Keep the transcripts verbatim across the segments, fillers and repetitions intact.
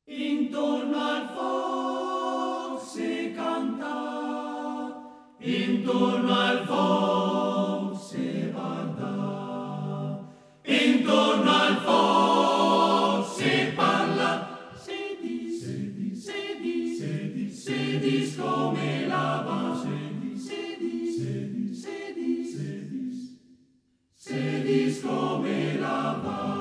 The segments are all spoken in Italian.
Intorno al foc si canta, intorno al foc si guarda, intorno al foc si parla, si dis, si dis, si dis, si dis, si dis come lava, si dis, si dis, si dis, si dis, si dis, si dis come lava.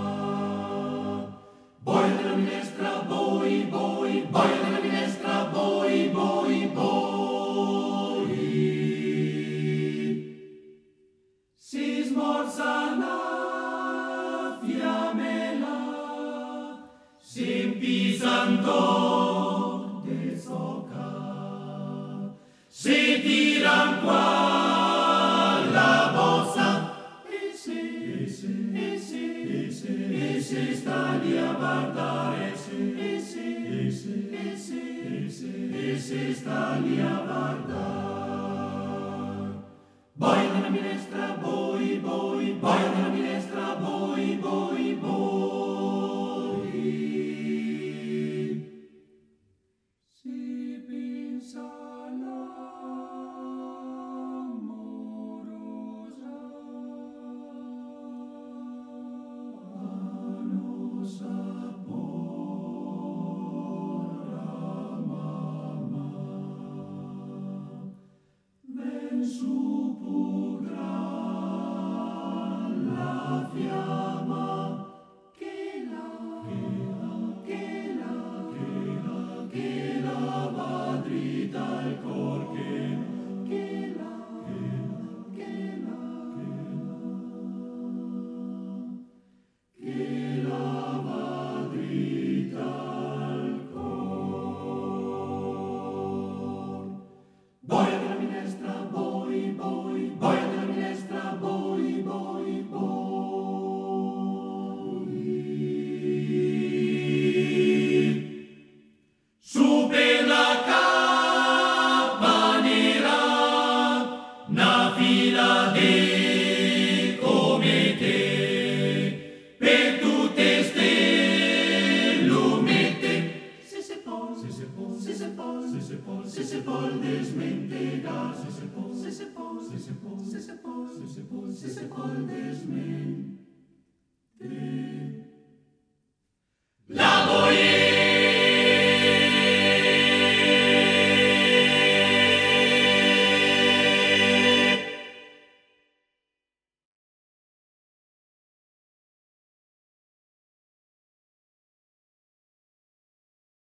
Boia della minestra, boi, boi, boia della minestra, boi, boi, boi. Si smorza la fiammella, si impisantò de soca, si tiran qua la bossa, e si, e si, e si, e si, e si sta lì a guardare, e si, e si, e si, e si, e si, e si sta lì a guardare. Boia della minestra, boi, boi, boia della minestra, boi, boi, boi. Si pensa l'amorosa, non s'apporra mamma, ven su purga la fiamma, che la, che la, che la, che la, che la va dritta al cor, che la, che la, che la, che la, che la va dritta al cor. Boia della minestra, boi, boi, boia della minestra, boi, boi, boi. Su per la cappa nera, una fila de comete, per tutte ste lumette, se se pol, se se pol, se se pol, se se pol, se se pol desmentega, se se pol, se se pol, se se pol, se se pol, se se pol, se se pol desmente. La